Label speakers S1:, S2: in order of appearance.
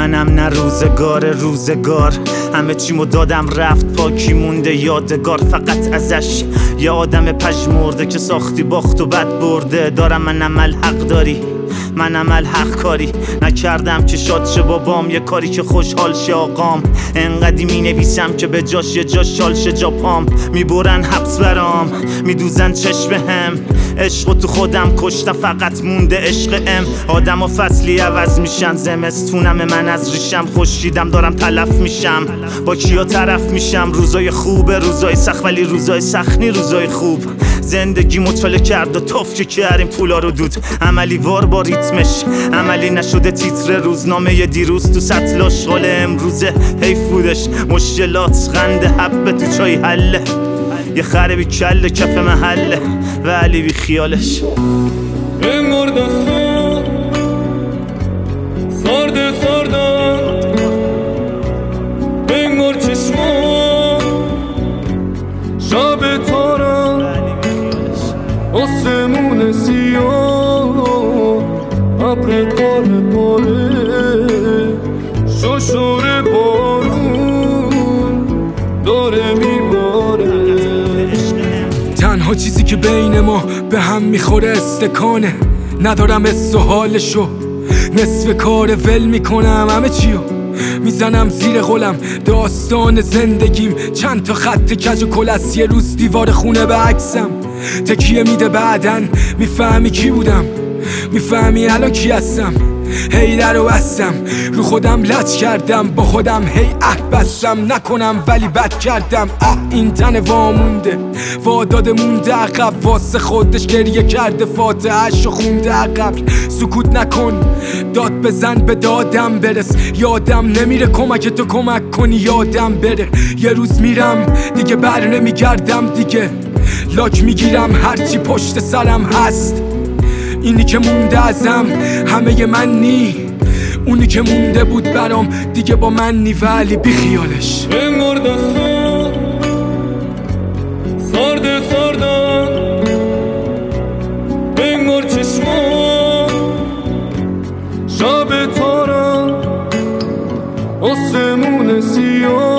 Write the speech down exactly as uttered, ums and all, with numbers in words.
S1: منم نه روزگار روزگار، همه چیمو دادم رفت پاکی مونده یادگار. فقط ازش یه آدم پژمرده که ساختی باخت و بد برده. دارم من عمل حق داری، من عمل حق کاری نکردم که شاد شه بابام، یه کاری که خوشحال شه آقام. انقدی می نویسم که به جاش یه جاش شال شه جا پام. میبرن حبس برام، میدوزن چشم هم، عشق تو خودم کشتم فقط مونده عشق ام. آدم و فصلی عوض میشن، زمستونم من از ریشم خشکیدم دارم تلف میشم. با کیا طرف میشم؟ روزای خوبه روزای سخت، ولی روزای سخت نی روزای خوب. زندگی مطالعه کرد و تفکی کردیم پولا رو دود. عملی وار با ریتمش، عملی نشده تیتر روزنامه ی دیروز تو سطل اشغال امروزه. حیف بودش مشکلات غنده حبه تو چای حله. یه خره بی کله کف محله ولی بی خیالش.
S2: انگار دستا سارده سارده، انگار چشما شب تارم، آسمون سیاه ابر پاره پاره، ششور بارون داره میباره.
S3: تنها چیزی که بین ما به هم میخوره استکانه. ندارم حس و حالشو، نصف کار ول میکنم همه چیو میزنم زیر قلم. داستان زندگیم چند تا خط کج و کل است. یه روز دیوار خونه به عکسم تکیه میده، بعدن میفهمی کی بودم، میفهمی الان کی هستم. هی در و بستم رو خودم لج کردم، با خودم هی عهد بستم نکنم ولی بد کردم. اه این تن وامونده واداده مونده عقب، واسه خودش گریه کرده فاتحه‌شو خونده عقب. سکوت نکن داد بزن به دادم برس، یادم نمیره کمک تو کمک کنی یادم بره. یه روز میرم دیگه بر نمیگردم دیگه، لاک میگیرم هرچی پشت سرم هست. اینی که مونده ازم همه من نی، اونی که مونده بود برام دیگه با من نی ولی بی خیالش.
S2: انگار دستا سارده سارده، انگار چشما شب تارم، آسمون سیاه